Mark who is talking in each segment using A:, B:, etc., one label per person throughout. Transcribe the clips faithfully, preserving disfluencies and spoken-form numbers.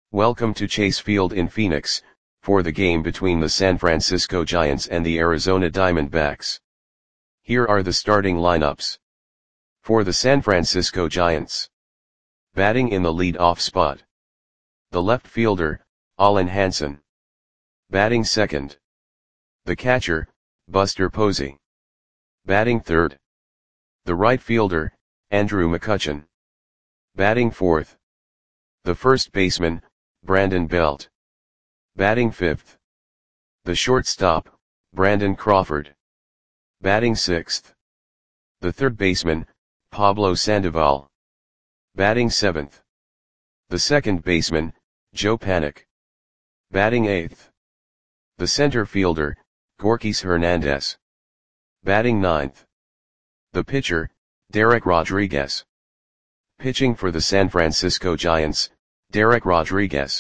A: Welcome to Chase Field in Phoenix, for the game between the San Francisco Giants and the Arizona Diamondbacks. Here are the starting lineups. For the San Francisco Giants. Batting in the lead-off spot. The left fielder, Alan Hansen. Batting second. The catcher, Buster Posey. Batting third. The right fielder, Andrew McCutchen. Batting fourth. The first baseman, Brandon Belt. Batting fifth. The shortstop, Brandon Crawford. Batting sixth. The third baseman, Pablo Sandoval. Batting seventh. The second baseman, Joe Panik. Batting eighth. The center fielder, Gorkys Hernandez. Batting ninth. The pitcher, Derek Rodriguez. Pitching for the San Francisco Giants, Derek Rodriguez.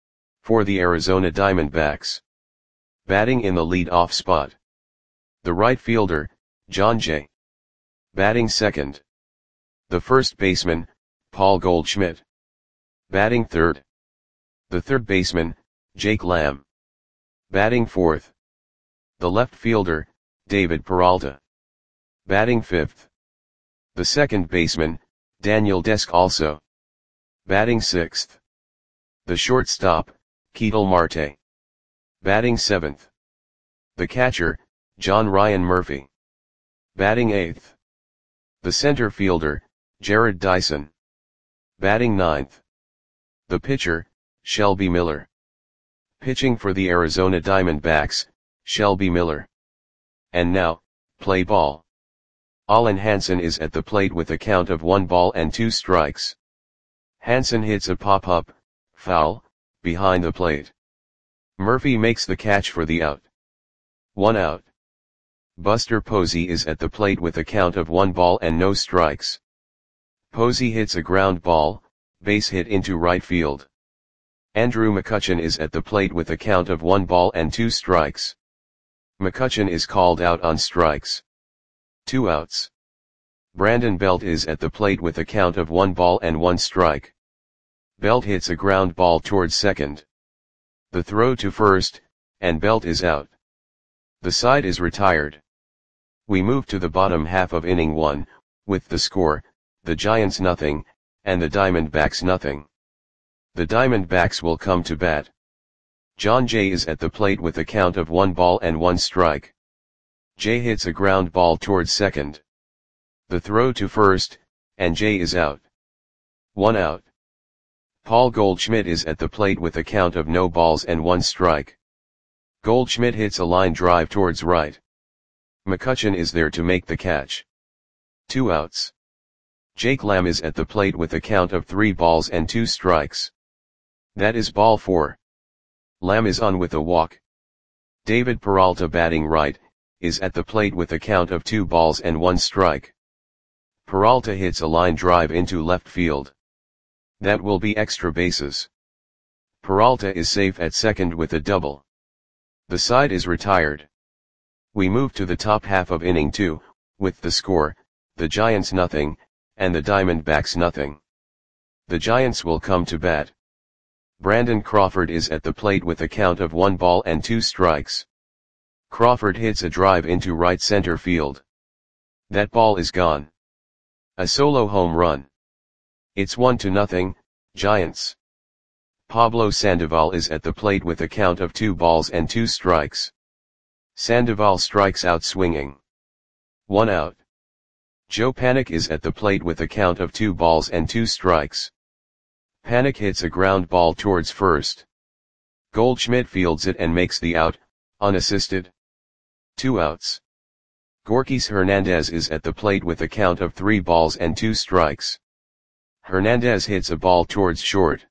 A: For the Arizona Diamondbacks. Batting in the lead-off spot. The right fielder, Jon Jay. Batting second. The first baseman, Paul Goldschmidt. Batting third. The third baseman, Jake Lamb. Batting fourth. The left fielder, David Peralta. Batting fifth. The second baseman, Daniel Descalso. Batting sixth. The shortstop, Ketel Marte. Batting seventh. The catcher, John Ryan Murphy. Batting eighth. The center fielder, Jarrod Dyson. Batting ninth. The pitcher, Shelby Miller. Pitching for the Arizona Diamondbacks, Shelby Miller. And now, play ball. Alan Hansen is at the plate with a count of one ball and two strikes. Hansen hits a pop-up, foul, behind the plate. Murphy makes the catch for the out. One out. Buster Posey is at the plate with a count of one ball and no strikes. Posey hits a ground ball, base hit into right field. Andrew McCutchen is at the plate with a count of one ball and two strikes. McCutchen is called out on strikes. Two outs. Brandon Belt is at the plate with a count of one ball and one strike. Belt hits a ground ball towards second. The throw to first, and Belt is out. The side is retired. We move to the bottom half of inning one, with the score, the Giants nothing, and the Diamondbacks nothing. The Diamondbacks will come to bat. Jon Jay is at the plate with a count of one ball and one strike. Jay hits a ground ball towards second. The throw to first, and Jay is out. One out. Paul Goldschmidt is at the plate with a count of no balls and one strike. Goldschmidt hits a line drive towards right. McCutchen is there to make the catch. Two outs. Jake Lamb is at the plate with a count of three balls and two strikes. That is ball four. Lamb is on with a walk. David Peralta, batting right, is at the plate with a count of two balls and one strike. Peralta hits a line drive into left field. That will be extra bases. Peralta is safe at second with a double. The side is retired. We move to the top half of inning two, with the score, the Giants nothing, and the Diamondbacks nothing. The Giants will come to bat. Brandon Crawford is at the plate with a count of one ball and two strikes. Crawford hits a drive into right center field. That ball is gone. A solo home run. It's one to nothing, Giants. Pablo Sandoval is at the plate with a count of two balls and two strikes. Sandoval strikes out swinging. One out. Joe Panik is at the plate with a count of two balls and two strikes. Panik hits a ground ball towards first. Goldschmidt fields it and makes the out, unassisted. Two outs. Gorkys Hernandez is at the plate with a count of three balls and two strikes. Hernandez hits a ball towards short.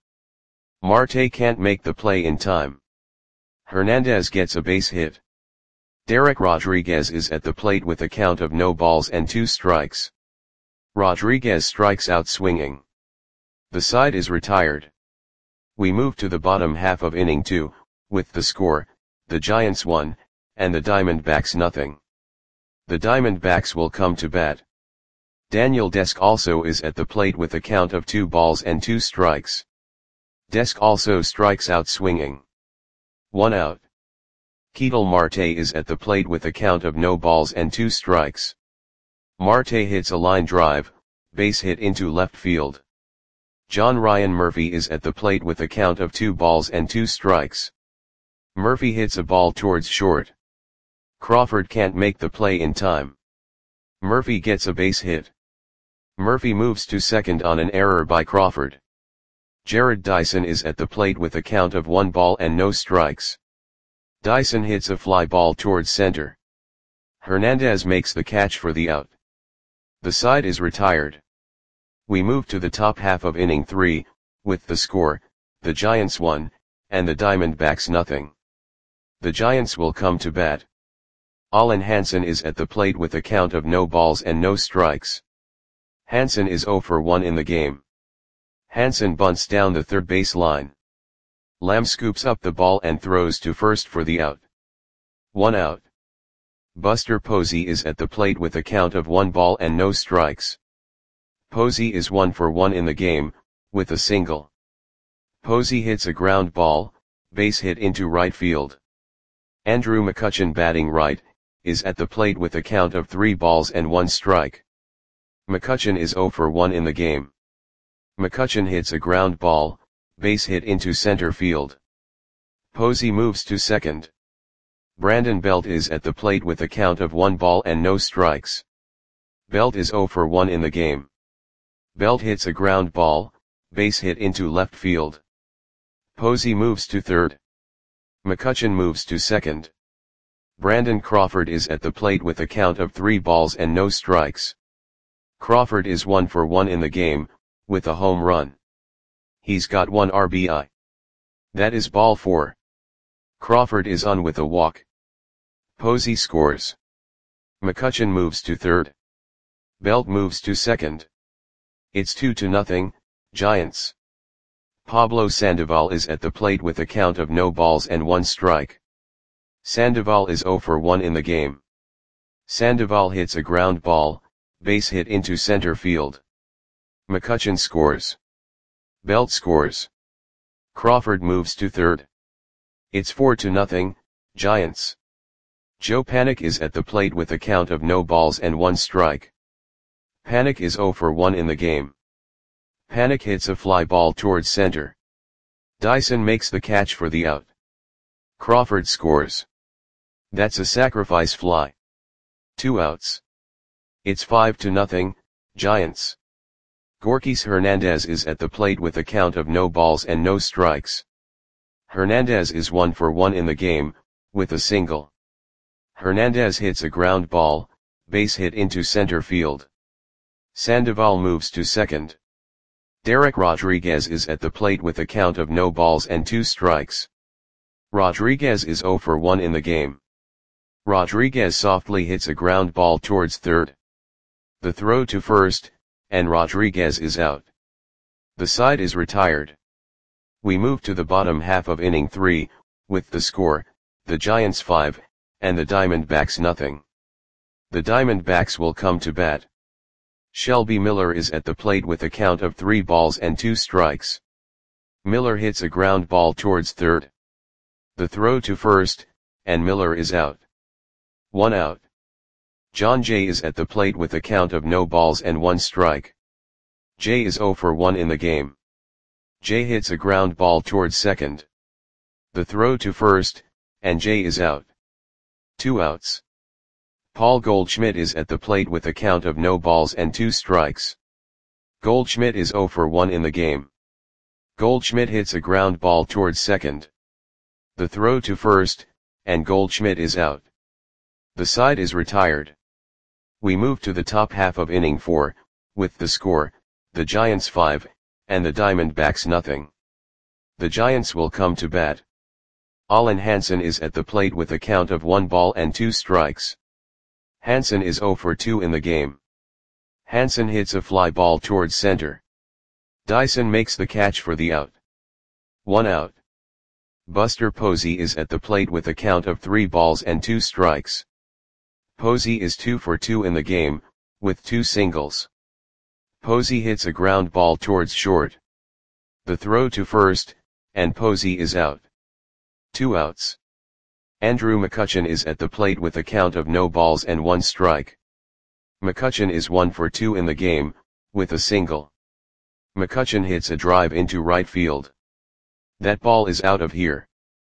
A: Marte can't make the play in time. Hernandez gets a base hit. Derek Rodriguez is at the plate with a count of no balls and two strikes. Rodriguez strikes out swinging. The side is retired. We move to the bottom half of inning two, with the score, the Giants one, and the Diamondbacks nothing. The Diamondbacks will come to bat. Daniel Descalso is at the plate with a count of two balls and two strikes. Desk also strikes out swinging. One out. Ketel Marte is at the plate with a count of no balls and two strikes. Marte hits a line drive, base hit into left field. John Ryan Murphy is at the plate with a count of two balls and two strikes. Murphy hits a ball towards short. Crawford can't make the play in time. Murphy gets a base hit. Murphy moves to second on an error by Crawford. Jared Dyson is at the plate with a count of one ball and no strikes. Dyson hits a fly ball towards center. Hernandez makes the catch for the out. The side is retired. We move to the top half of inning three, with the score, the Giants one, and the Diamondbacks nothing. The Giants will come to bat. Alan Hansen is at the plate with a count of no balls and no strikes. Hansen is oh for one in the game. Hansen bunts down the third base line. Lamb scoops up the ball and throws to first for the out. One out. Buster Posey is at the plate with a count of one ball and no strikes. Posey is one for one in the game, with a single. Posey hits a ground ball, base hit into right field. Andrew McCutchen, batting right, is at the plate with a count of three balls and one strike. McCutchen is oh for one in the game. McCutchen hits a ground ball, base hit into center field. Posey moves to second. Brandon Belt is at the plate with a count of one ball and no strikes. Belt is oh for one in the game. Belt hits a ground ball, base hit into left field. Posey moves to third. McCutchen moves to second. Brandon Crawford is at the plate with a count of three balls and no strikes. Crawford is one for one in the game, with a home run. He's got one R B I. That is ball four. Crawford is on with a walk. Posey scores. McCutchen moves to third. Belt moves to second. It's two to nothing, Giants. Pablo Sandoval is at the plate with a count of no balls and one strike. Sandoval is oh for one in the game. Sandoval hits a ground ball, base hit into center field. McCutchen scores. Belt scores. Crawford moves to third. It's four to nothing, Giants. Joe Panik is at the plate with a count of no balls and one strike. Panik is oh for one in the game. Panik hits a fly ball towards center. Dyson makes the catch for the out. Crawford scores. That's a sacrifice fly. Two outs. It's five to nothing, Giants. Gorkys Hernandez is at the plate with a count of no balls and no strikes. Hernandez is one for one in the game, with a single. Hernandez hits a ground ball, base hit into center field. Sandoval moves to second. Derek Rodriguez is at the plate with a count of no balls and two strikes. Rodriguez is oh for one in the game. Rodriguez softly hits a ground ball towards third. The throw to first, and Rodriguez is out. The side is retired. We move to the bottom half of inning three, with the score, the Giants five, and the Diamondbacks nothing. The Diamondbacks will come to bat. Shelby Miller is at the plate with a count of three balls and two strikes. Miller hits a ground ball towards third. The throw to first, and Miller is out. One out. John Jay is at the plate with a count of no balls and one strike. Jay is oh for one in the game. Jay hits a ground ball towards second. The throw to first, and Jay is out. Two outs. Paul Goldschmidt is at the plate with a count of no balls and two strikes. Goldschmidt is oh for one in the game. Goldschmidt hits a ground ball towards second. The throw to first, and Goldschmidt is out. The side is retired. We move to the top half of inning four, with the score, the Giants five, and the Diamondbacks nothing. The Giants will come to bat. Alan Hansen is at the plate with a count of one ball and two strikes. Hansen is oh for two in the game. Hansen hits a fly ball towards center. Dyson makes the catch for the out. One out. Buster Posey is at the plate with a count of three balls and two strikes. Posey is two for two in the game, with two singles. Posey hits a ground ball towards short. The throw to first, and Posey is out. Two outs. Andrew McCutchen is at the plate with a count of no balls and one strike. McCutchen is one for two in the game, with a single. McCutchen hits a drive into right field. That ball is out of here.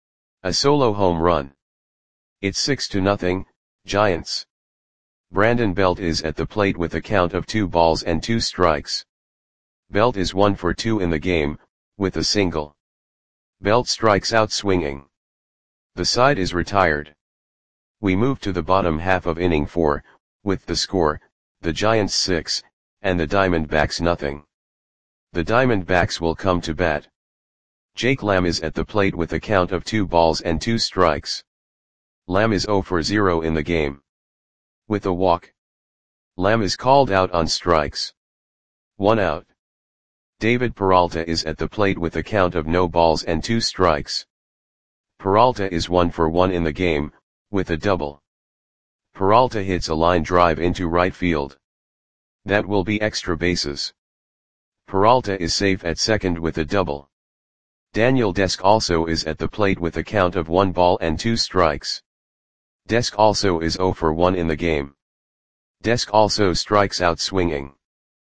A: A solo home run. It's six to nothing, Giants. Brandon Belt is at the plate with a count of two balls and two strikes. Belt is one for two in the game, with a single. Belt strikes out swinging. The side is retired. We move to the bottom half of inning four, with the score, the Giants six, and the Diamondbacks nothing. The Diamondbacks will come to bat. Jake Lamb is at the plate with a count of two balls and two strikes. Lamb is zero for zero in the game. With a walk. Lamb is called out on strikes. One out. David Peralta is at the plate with a count of no balls and two strikes. Peralta is one for one in the game, with a double. Peralta hits a line drive into right field. That will be extra bases. Peralta is safe at second with a double. Daniel Desk also is at the plate with a count of one ball and two strikes. Desk also is zero for one in the game. Desk also strikes out swinging.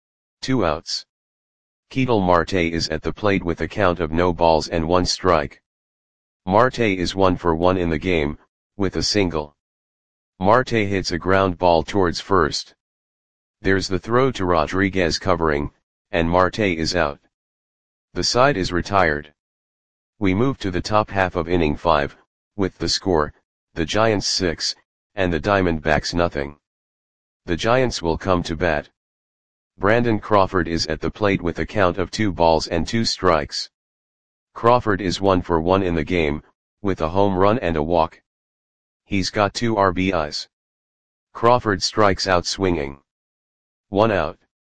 A: Two outs. Ketel Marte is at the plate with a count of no balls and one strike. Marte is one for one in the game, with a single. Marte hits a ground ball towards first. There's the throw to Rodriguez covering, and Marte is out. The side is retired. We move to the top half of inning five, with the score, the Giants six, and the Diamondbacks nothing. The Giants will come to bat. Brandon Crawford is at the plate with a count of two balls and two strikes. Crawford is one for one in the game, with a home run and a walk. He's got two R B Is. Crawford strikes out swinging. One out.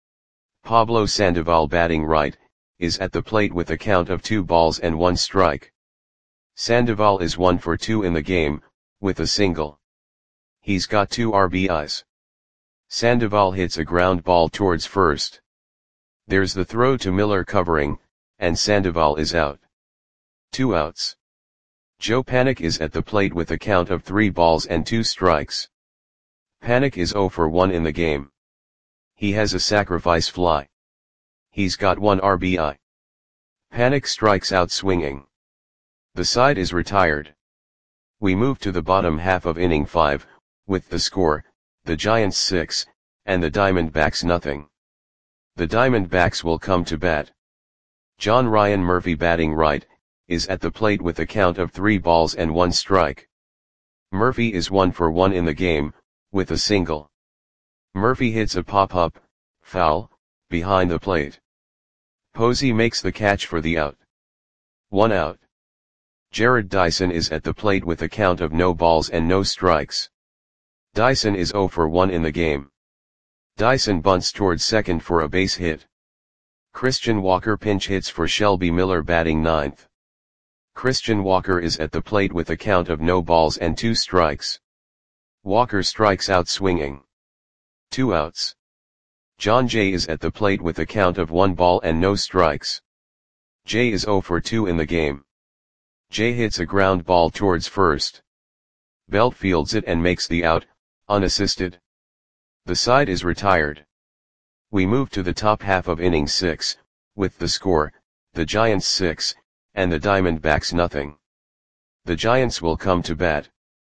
A: Pablo Sandoval batting right, is at the plate with a count of two balls and one strike. Sandoval is one for two in the game, with a single. He's got two R B Is. Sandoval hits a ground ball towards first. There's the throw to Miller covering, and Sandoval is out. Two outs. Joe Panik is at the plate with a count of three balls and two strikes. Panik is zero for one in the game. He has a sacrifice fly. He's got one R B I. Panik strikes out swinging. The side is retired. We move to the bottom half of inning five, with the score, the Giants six, and the Diamondbacks nothing. The Diamondbacks will come to bat. John Ryan Murphy batting right, is at the plate with a count of three balls and one strike. Murphy is one for one in the game, with a single. Murphy hits a pop-up, foul, behind the plate. Posey makes the catch for the out. One out. Jared Dyson is at the plate with a count of no balls and no strikes. Dyson is zero for one in the game. Dyson bunts towards second for a base hit. Christian Walker pinch hits for Shelby Miller batting ninth. Christian Walker is at the plate with a count of no balls and two strikes. Walker strikes out swinging. Two outs. John Jay is at the plate with a count of one ball and no strikes. Jay is zero for two in the game. Jay hits a ground ball towards first. Belt fields it and makes the out, unassisted. The side is retired. We move to the top half of inning six, with the score, the Giants six, and the Diamondbacks nothing. The Giants will come to bat.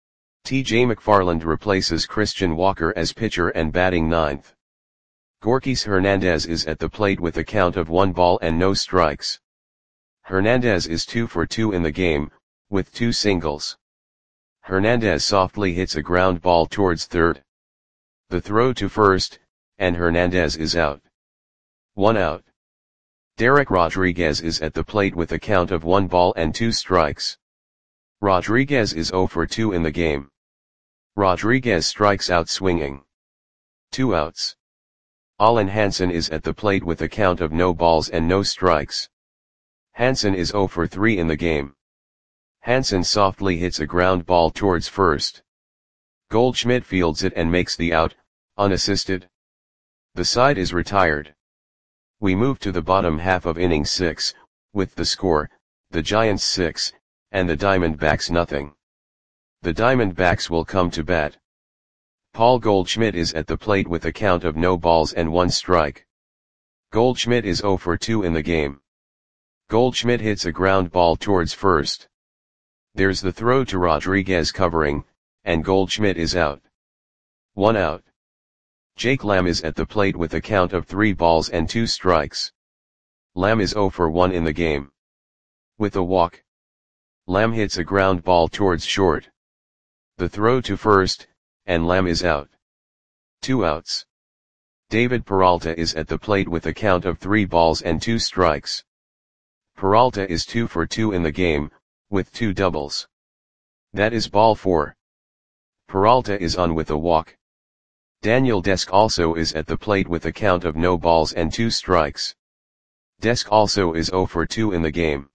A: T J McFarland replaces Christian Walker as pitcher and batting ninth. Gorkys Hernandez is at the plate with a count of one ball and no strikes. Hernandez is two for two in the game, with two singles. Hernandez softly hits a ground ball towards third. The throw to first, and Hernandez is out. One out. Derek Rodriguez is at the plate with a count of one ball and two strikes. Rodriguez is zero for two in the game. Rodriguez strikes out swinging. Two outs. Alan Hansen is at the plate with a count of no balls and no strikes. Hansen is zero for three in the game. Hansen softly hits a ground ball towards first. Goldschmidt fields it and makes the out, unassisted. The side is retired. We move to the bottom half of inning six, with the score, the Giants six, and the Diamondbacks nothing. The Diamondbacks will come to bat. Paul Goldschmidt is at the plate with a count of no balls and one strike. Goldschmidt is zero for two in the game. Goldschmidt hits a ground ball towards first. There's the throw to Rodriguez covering, and Goldschmidt is out. One out. Jake Lamb is at the plate with a count of three balls and two strikes. Lamb is zero for one in the game. With a walk. Lamb hits a ground ball towards short. The throw to first, and Lamb is out. Two outs. David Peralta is at the plate with a count of three balls and two strikes. Peralta is two for two in the game, with two doubles. That is ball four. Peralta is on with a walk. Daniel Desk also is at the plate with a count of no balls and two strikes. Desk also is zero for two in the game.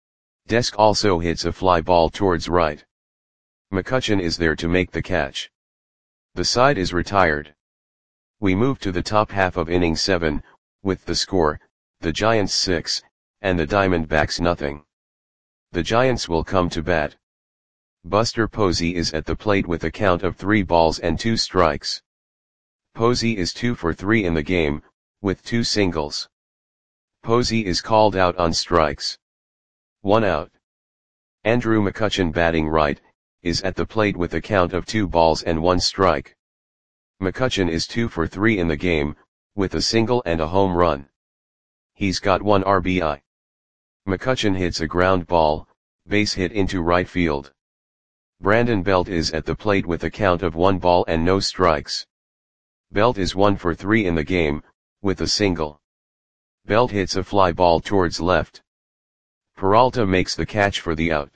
A: Desk also hits a fly ball towards right. McCutchen is there to make the catch. The side is retired. We move to the top half of inning seven, with the score, the Giants six, and the Diamondbacks nothing. The Giants will come to bat. Buster Posey is at the plate with a count of three balls and two strikes. Posey is two for three in the game, with two singles. Posey is called out on strikes. One out. Andrew McCutchen, batting right, is at the plate with a count of two balls and one strike. McCutchen is two for three in the game, with a single and a home run. He's got one R B I. McCutchen hits a ground ball, base hit into right field. Brandon Belt is at the plate with a count of one ball and no strikes. Belt is one for three in the game, with a single. Belt hits a fly ball towards left. Peralta makes the catch for the out.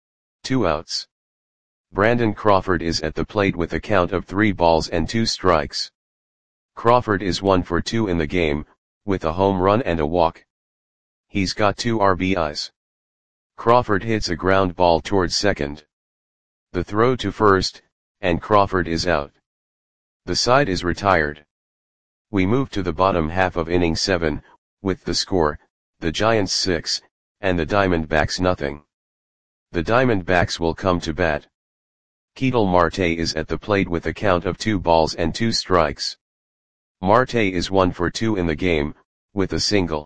A: Two outs. Brandon Crawford is at the plate with a count of three balls and two strikes. Crawford is one for two in the game, with a home run and a walk. He's got two R B Is. Crawford hits a ground ball towards second. The throw to first, and Crawford is out. The side is retired. We move to the bottom half of inning seven, with the score, the Giants six, and the Diamondbacks nothing. The Diamondbacks will come to bat. Ketel Marte is at the plate with a count of two balls and two strikes. Marte is one for two in the game, with a single.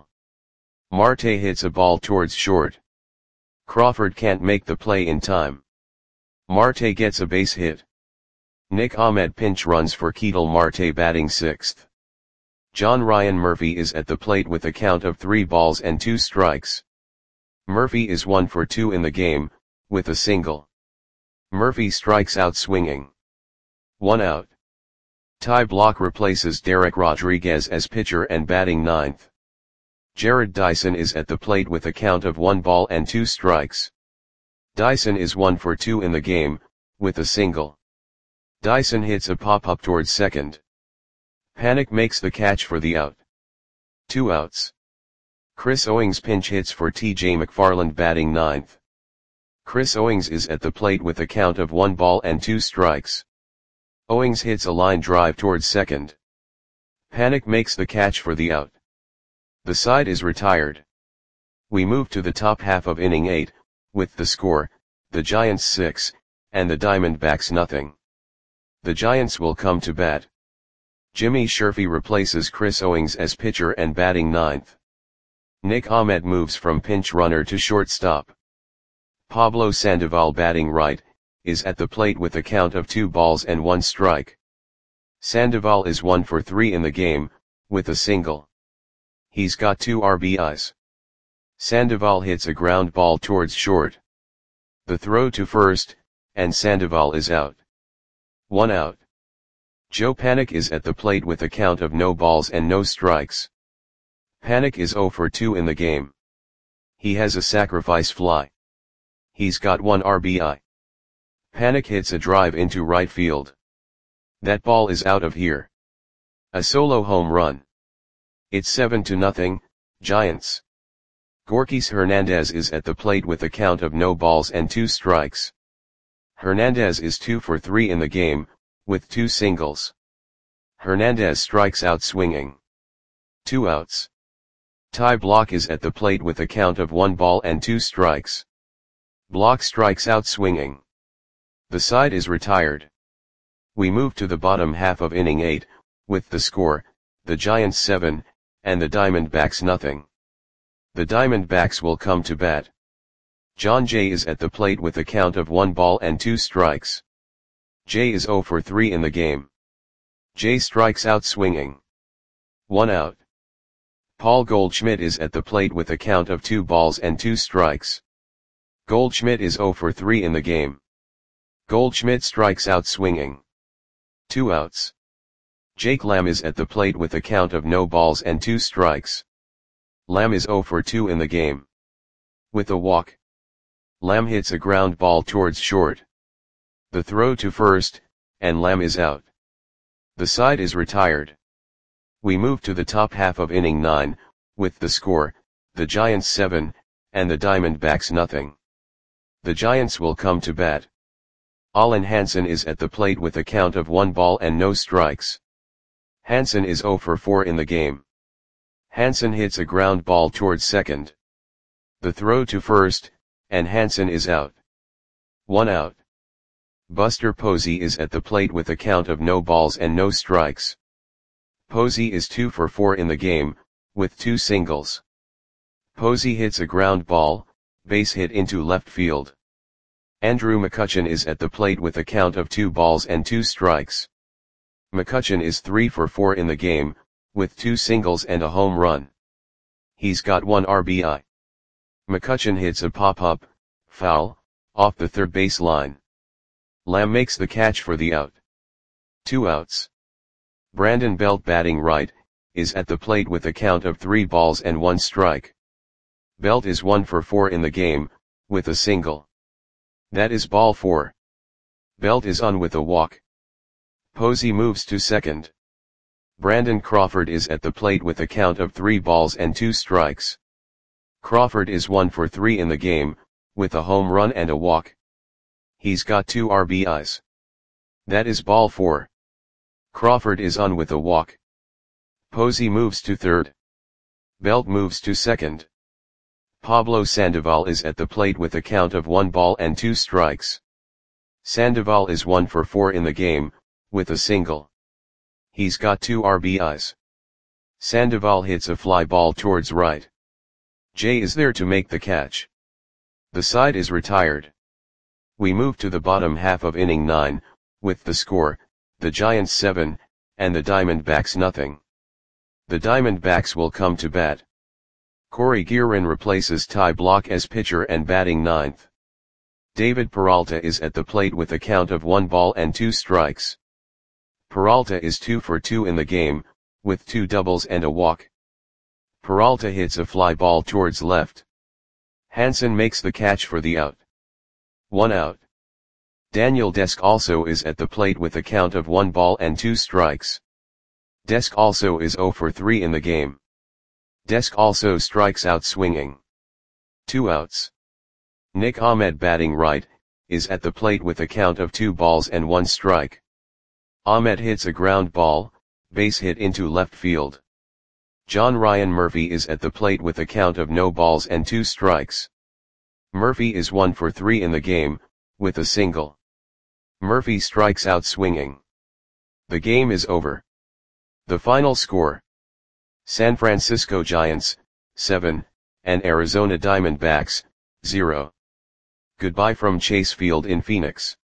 A: Marte hits a ball towards short. Crawford can't make the play in time. Marte gets a base hit. Nick Ahmed pinch runs for Ketel Marte, batting sixth. John Ryan Murphy is at the plate with a count of three balls and two strikes. Murphy is one for two in the game, with a single. Murphy strikes out swinging. One out. Ty Block replaces Derek Rodriguez as pitcher and batting ninth. Jared Dyson is at the plate with a count of one ball and two strikes. Dyson is one for two in the game, with a single. Dyson hits a pop-up towards second. Panik makes the catch for the out. Two outs. Chris Owings pinch hits for T J McFarland, batting ninth. Chris Owings is at the plate with a count of one ball and two strikes. Owings hits a line drive towards second. Panik makes the catch for the out. The side is retired. We move to the top half of inning eight, with the score, the Giants six, and the Diamondbacks nothing. The Giants will come to bat. Jimmy Sherfy replaces Chris Owings as pitcher and batting ninth. Nick Ahmed moves from pinch runner to shortstop. Pablo Sandoval, batting right, is at the plate with a count of two balls and one strike. Sandoval is one for three in the game, with a single. He's got two R B Is. Sandoval hits a ground ball towards short. The throw to first, and Sandoval is out. One out. Joe Panik is at the plate with a count of no balls and no strikes. Panik is zero for two in the game. He has a sacrifice fly. He's got one R B I. Panik hits a drive into right field. That ball is out of here. A solo home run. It's seven to nothing, Giants. Gorkys Hernandez is at the plate with a count of no balls and two strikes. Hernandez is two for three in the game, with two singles. Hernandez strikes out swinging. Two outs. Ty Blach is at the plate with a count of one ball and two strikes. Blach strikes out swinging. The side is retired. We move to the bottom half of inning eight, with the score, the Giants seven, and the Diamondbacks nothing. The Diamondbacks will come to bat. John Jay is at the plate with a count of one ball and two strikes. Jay is oh for three in the game. Jay strikes out swinging. One out. Paul Goldschmidt is at the plate with a count of two balls and two strikes. Goldschmidt is oh for three in the game. Goldschmidt strikes out swinging. Two outs. Jake Lamb is at the plate with a count of no balls and two strikes. Lamb is oh for two in the game. With a walk. Lamb hits a ground ball towards short. The throw to first, and Lamb is out. The side is retired. We move to the top half of inning nine, with the score, the Giants seven, and the Diamondbacks nothing. The Giants will come to bat. Alan Hansen is at the plate with a count of one ball and no strikes. Hansen is oh for four in the game. Hansen hits a ground ball towards second. The throw to first, and Hansen is out. One out. Buster Posey is at the plate with a count of no balls and no strikes. Posey is two for four in the game, with two singles. Posey hits a ground ball, base hit into left field. Andrew McCutchen is at the plate with a count of two balls and two strikes. McCutchen is three for four in the game, with two singles and a home run. He's got one R B I. McCutchen hits a pop-up, foul, off the third base line. Lamb makes the catch for the out. Two outs. Brandon Belt, batting right, is at the plate with a count of three balls and one strike. Belt is one for four in the game, with a single. That is ball four. Belt is on with a walk. Posey moves to second. Brandon Crawford is at the plate with a count of three balls and two strikes. Crawford is one for three in the game, with a home run and a walk. He's got two R B Is. That is ball four. Crawford is on with a walk. Posey moves to third. Belt moves to second. Pablo Sandoval is at the plate with a count of one ball and two strikes. Sandoval is one for four in the game, with a single. He's got two R B Is. Sandoval hits a fly ball towards right. Jay is there to make the catch. The side is retired. We move to the bottom half of inning nine, with the score, the Giants seven, and the Diamondbacks nothing. The Diamondbacks will come to bat. Corey Guerin replaces Ty Blach as pitcher and batting ninth. David Peralta is at the plate with a count of one ball and two strikes. Peralta is two for two in the game, with two doubles and a walk. Peralta hits a fly ball towards left. Hansen makes the catch for the out. One out. Daniel Desk also is at the plate with a count of one ball and two strikes. Desk also is oh for three in the game. Desk also strikes out swinging. Two outs. Nick Ahmed, batting right, is at the plate with a count of two balls and one strike. Ahmed hits a ground ball, base hit into left field. John Ryan Murphy is at the plate with a count of no balls and two strikes. Murphy is one for three in the game, with a single. Murphy strikes out swinging. The game is over. The final score: San Francisco Giants, seven, and Arizona Diamondbacks, zero. Goodbye from Chase Field in Phoenix.